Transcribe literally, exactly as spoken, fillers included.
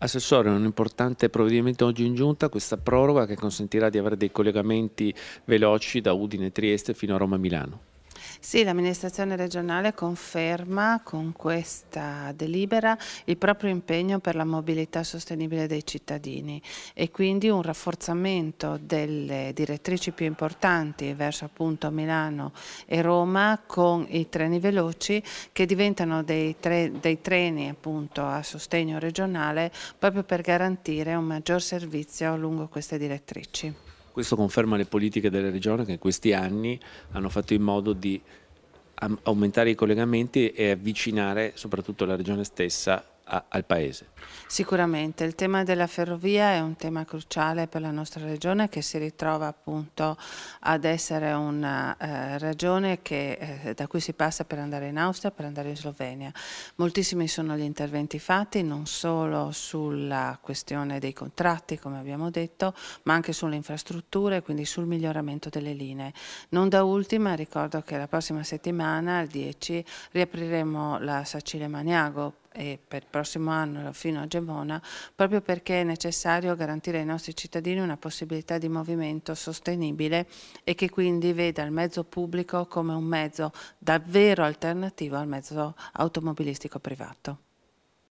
Assessore, un importante provvedimento oggi in Giunta, questa proroga che consentirà di avere dei collegamenti veloci da Udine Trieste fino a Roma Milano. Sì, l'amministrazione regionale conferma con questa delibera il proprio impegno per la mobilità sostenibile dei cittadini e quindi un rafforzamento delle direttrici più importanti verso appunto Milano e Roma con i treni veloci che diventano dei, tre, dei treni appunto a sostegno regionale proprio per garantire un maggior servizio lungo queste direttrici. Questo conferma le politiche della Regione che in questi anni hanno fatto in modo di aumentare i collegamenti e avvicinare soprattutto la Regione stessa a, al Paese. Sicuramente il tema della ferrovia è un tema cruciale per la nostra regione che si ritrova appunto ad essere una eh, regione che, eh, da cui si passa per andare in Austria, per andare in Slovenia. Moltissimi sono gli interventi fatti non solo sulla questione dei contratti come abbiamo detto ma anche sulle infrastrutture, quindi sul miglioramento delle linee. Non da ultima ricordo che la prossima settimana, il dieci, riapriremo la Sacile-Maniago e per il prossimo anno fino a Gemona, proprio perché è necessario garantire ai nostri cittadini una possibilità di movimento sostenibile e che quindi veda il mezzo pubblico come un mezzo davvero alternativo al mezzo automobilistico privato.